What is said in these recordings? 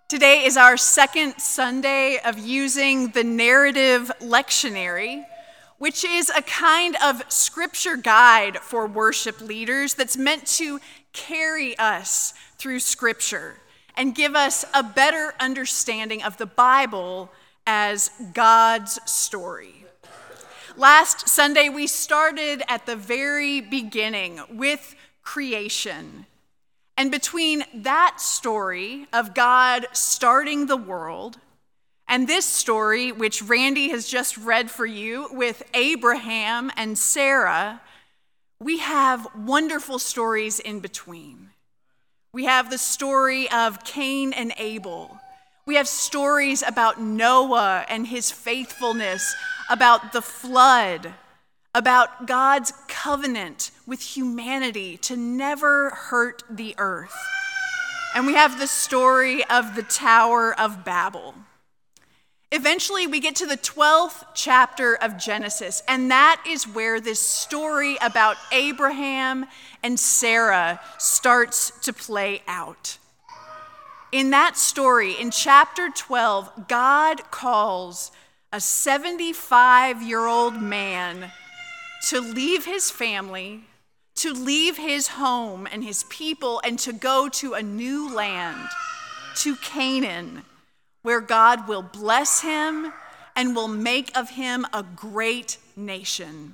Today is our second Sunday of using the narrative lectionary, which is a kind of scripture guide for worship leaders that's meant to carry us through scripture and give us a better understanding of the Bible as God's story. Last Sunday, we started at the very beginning with creation. And between that story of God starting the world and this story, which Randy has just read for you with Abraham and Sarah, we have wonderful stories in between. We have the story of Cain and Abel. We have stories about Noah and his faithfulness, about the flood, about God's covenant with humanity to never hurt the earth. And we have the story of the Tower of Babel. Eventually, we get to the 12th chapter of Genesis, and that is where this story about Abraham and Sarah starts to play out. In that story, in chapter 12, God calls a 75-year-old man to leave his family, to leave his home and his people, and to go to a new land, to Canaan, where God will bless him and will make of him a great nation.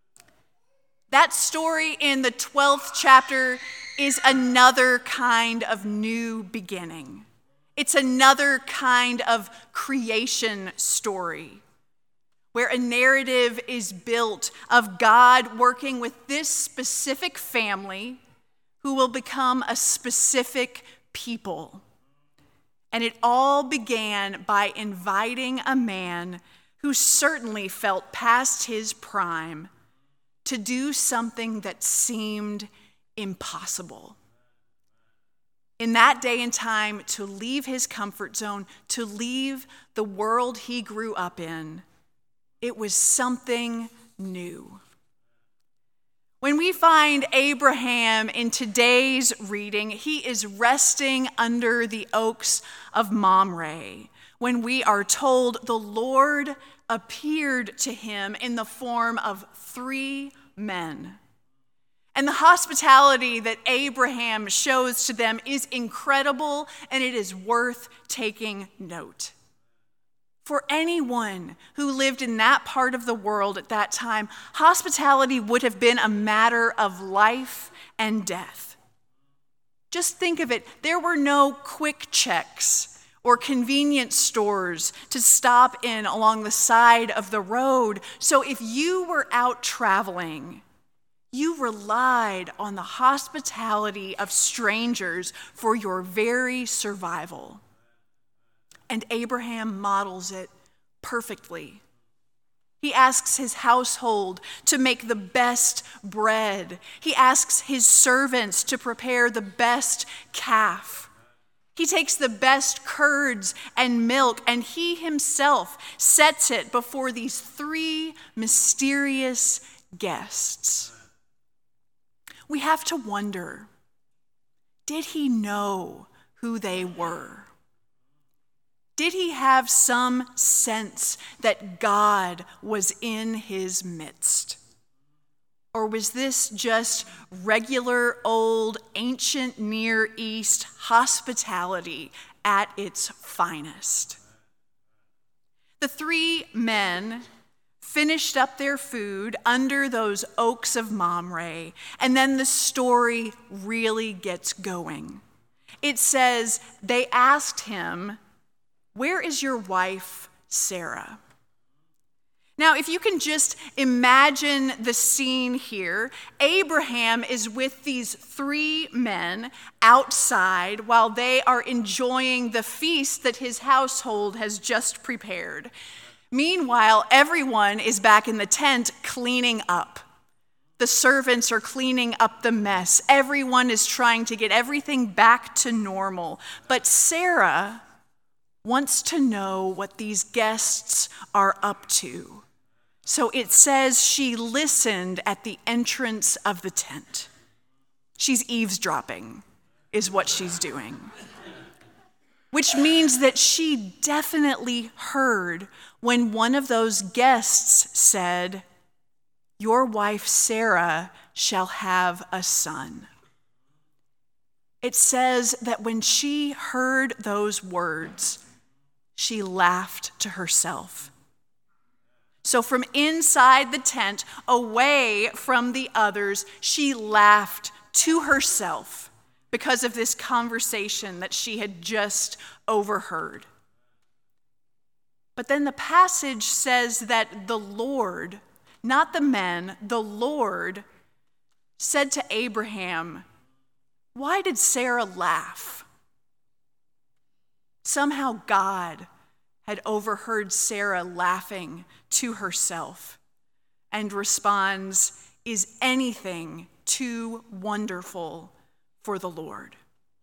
That story in the 12th chapter is another kind of new beginning. It's another kind of creation story, where a narrative is built of God working with this specific family who will become a specific people. And it all began by inviting a man who certainly felt past his prime to do something that seemed impossible. In that day and time, to leave his comfort zone, to leave the world he grew up in, it was something new. When we find Abraham in today's reading, he is resting under the oaks of Mamre when we are told the Lord appeared to him in the form of 3 men. And the hospitality that Abraham shows to them is incredible, and it is worth taking note. For anyone who lived in that part of the world at that time, hospitality would have been a matter of life and death. Just think of it. There were no quick checks or convenience stores to stop in along the side of the road. So if you were out traveling, you relied on the hospitality of strangers for your very survival. And Abraham models it perfectly. He asks his household to make the best bread. He asks his servants to prepare the best calf. He takes the best curds and milk, and he himself sets it before these 3 mysterious guests. We have to wonder, did he know who they were? Did he have some sense that God was in his midst? Or was this just regular old ancient Near East hospitality at its finest? The 3 men finished up their food under those oaks of Mamre, and then the story really gets going. It says, they asked him, "Where is your wife, Sarah?" Now, if you can just imagine the scene here, Abraham is with these 3 men outside while they are enjoying the feast that his household has just prepared. Meanwhile, everyone is back in the tent cleaning up. The servants are cleaning up the mess. Everyone is trying to get everything back to normal. But Sarah wants to know what these guests are up to. So it says she listened at the entrance of the tent. She's eavesdropping, is what she's doing. which means that she definitely heard when one of those guests said, "Your wife Sarah shall have a son." It says that when she heard those words, she laughed to herself. So from inside the tent, away from the others, she laughed to herself because of this conversation that she had just overheard. But then the passage says that the Lord, not the men, the Lord said to Abraham, "Why did Sarah laugh?" Somehow God had overheard Sarah laughing to herself and responds, "Is anything too wonderful for the Lord?"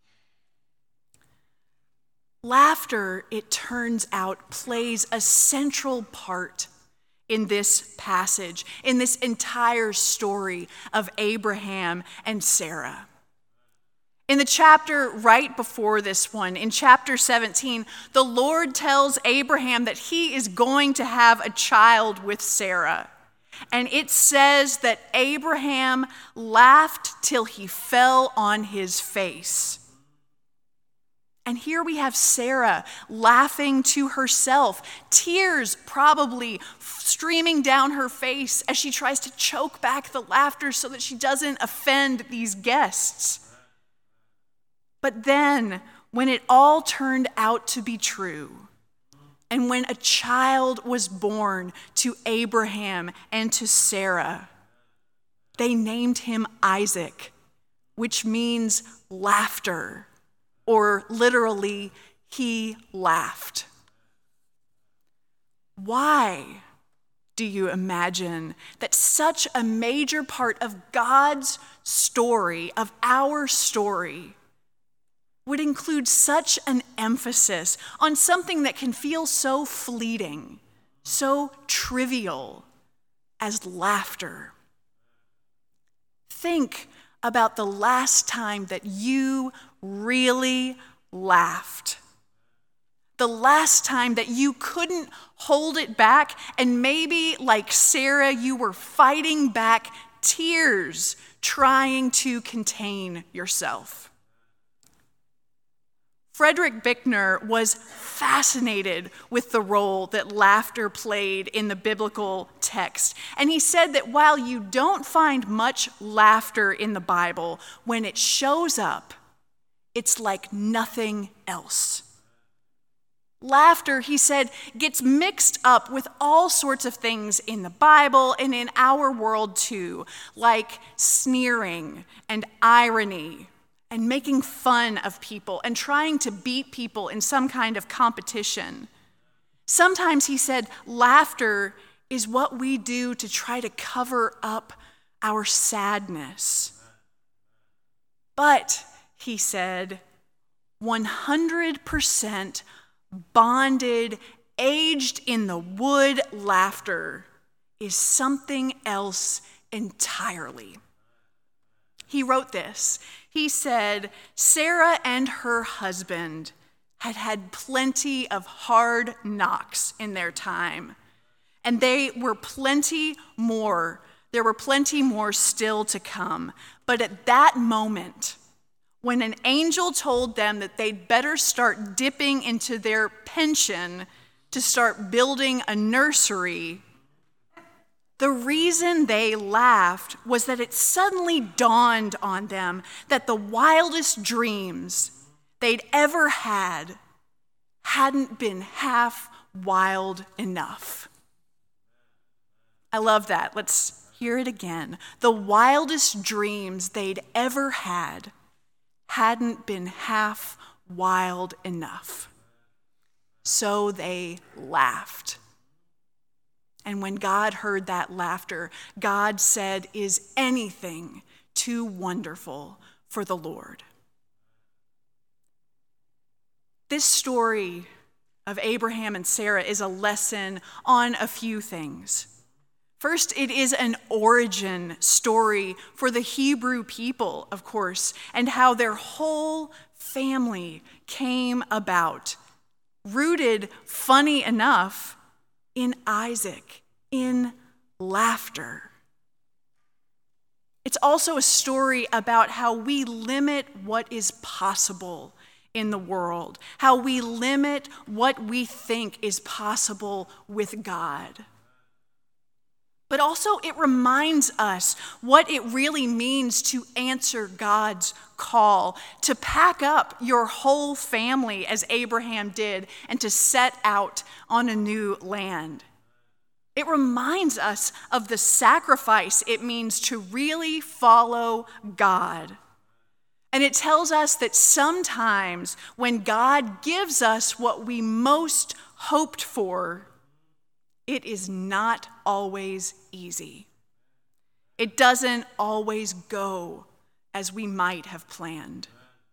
Laughter, it turns out, plays a central part in this passage, in this entire story of Abraham and Sarah. In the chapter right before this one, in chapter 17, the Lord tells Abraham that he is going to have a child with Sarah. And it says that Abraham laughed till he fell on his face. And here we have Sarah laughing to herself, tears probably streaming down her face as she tries to choke back the laughter so that she doesn't offend these guests. But then, when it all turned out to be true, and when a child was born to Abraham and to Sarah, they named him Isaac, which means laughter, or literally, he laughed. Why do you imagine that such a major part of God's story, of our story, would include such an emphasis on something that can feel so fleeting, so trivial as laughter? Think about the last time that you really laughed. The last time that you couldn't hold it back, and maybe, like Sarah, you were fighting back tears, trying to contain yourself. Frederick Buechner was fascinated with the role that laughter played in the biblical text. And he said that while you don't find much laughter in the Bible, when it shows up, it's like nothing else. Laughter, he said, gets mixed up with all sorts of things in the Bible and in our world too, like sneering and irony, and making fun of people and trying to beat people in some kind of competition. Sometimes, he said, laughter is what we do to try to cover up our sadness. But, he said, 100% bonded, aged in the wood laughter is something else entirely. He wrote this. He said, Sarah and her husband had had plenty of hard knocks in their time, and there were plenty more still to come. But at that moment, when an angel told them that they'd better start dipping into their pension to start building a nursery, the reason they laughed was that it suddenly dawned on them that the wildest dreams they'd ever had hadn't been half wild enough. I love that. Let's hear it again. The wildest dreams they'd ever had hadn't been half wild enough. So they laughed. And when God heard that laughter, God said, "Is anything too wonderful for the Lord?" This story of Abraham and Sarah is a lesson on a few things. First, it is an origin story for the Hebrew people, of course, and how their whole family came about, rooted, funny enough, in Isaac, in laughter. It's also a story about how we limit what is possible in the world, how we limit what we think is possible with God. But also it reminds us what it really means to answer God's call, to pack up your whole family as Abraham did and to set out on a new land. It reminds us of the sacrifice it means to really follow God. And it tells us that sometimes when God gives us what we most hoped for, it is not always easy. It doesn't always go as we might have planned.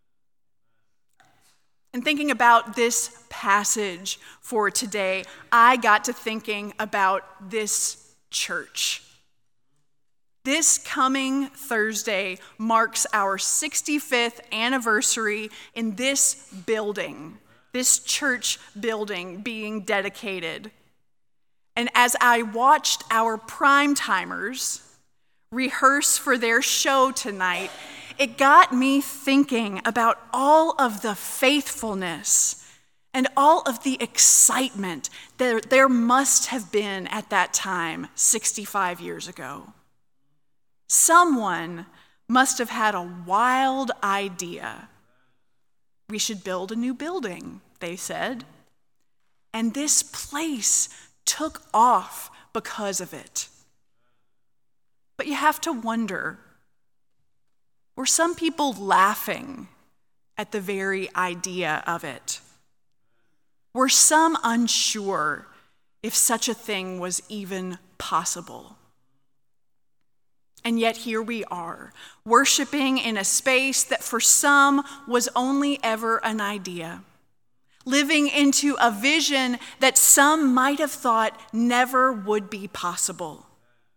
And thinking about this passage for today, I got to thinking about this church. This coming Thursday marks our 65th anniversary in this building, this church building being dedicated. And as I watched our prime timers rehearse for their show tonight, it got me thinking about all of the faithfulness and all of the excitement that there must have been at that time, 65 years ago. Someone must have had a wild idea. We should build a new building, they said. And this place took off because of it. But you have to wonder, were some people laughing at the very idea of it? Were some unsure if such a thing was even possible? And yet here we are, worshiping in a space that for some was only ever an idea, living into a vision that some might have thought never would be possible.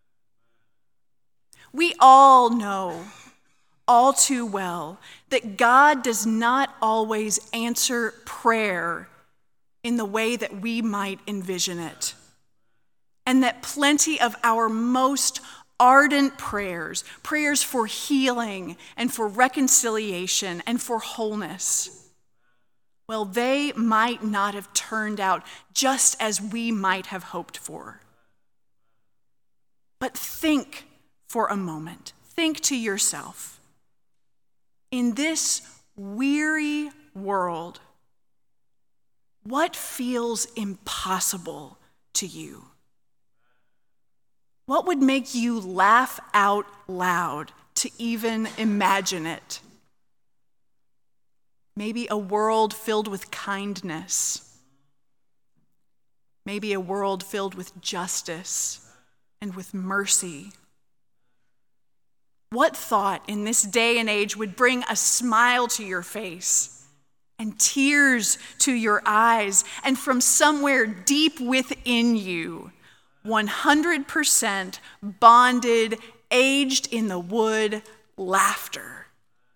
We all know, all too well, that God does not always answer prayer in the way that we might envision it, and that plenty of our most ardent prayers for healing and for reconciliation and for wholeness, well, they might not have turned out just as we might have hoped for. But think for a moment. Think to yourself, in this weary world, what feels impossible to you? What would make you laugh out loud to even imagine it? Maybe a world filled with kindness. Maybe a world filled with justice and with mercy. What thought in this day and age would bring a smile to your face and tears to your eyes, and from somewhere deep within you, 100% bonded, aged in the wood, laughter?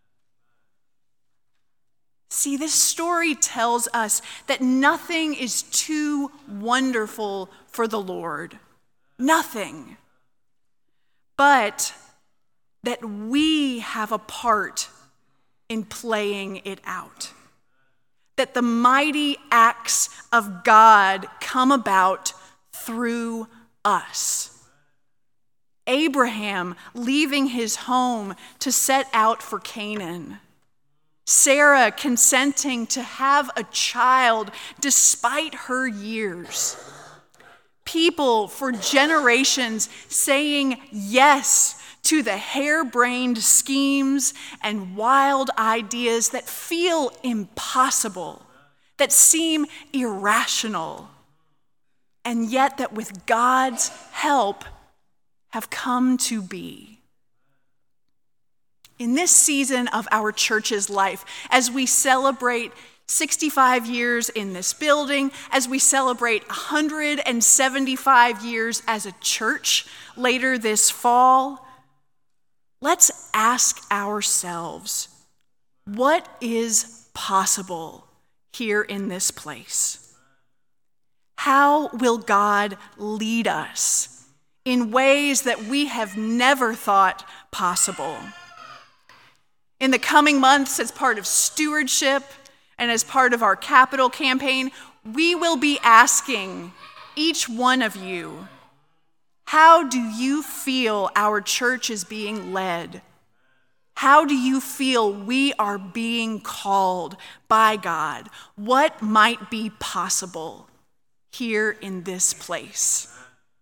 See, this story tells us that nothing is too wonderful for the Lord. Nothing. But that we have a part in playing it out. That the mighty acts of God come about through us. Abraham leaving his home to set out for Canaan. Sarah consenting to have a child despite her years. People for generations saying yes to the harebrained schemes and wild ideas that feel impossible, that seem irrational, and yet that with God's help have come to be. In this season of our church's life, as we celebrate 65 years in this building, as we celebrate 175 years as a church later this fall, let's ask ourselves, what is possible here in this place? How will God lead us in ways that we have never thought possible? In the coming months, as part of stewardship and as part of our capital campaign, we will be asking each one of you, how do you feel our church is being led? How do you feel we are being called by God? What might be possible here in this place?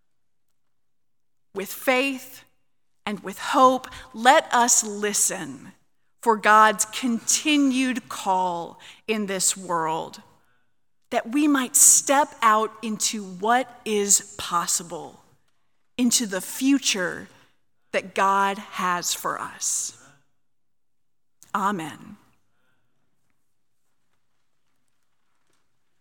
With faith and with hope, let us listen for God's continued call in this world, that we might step out into what is possible, into the future that God has for us. Amen.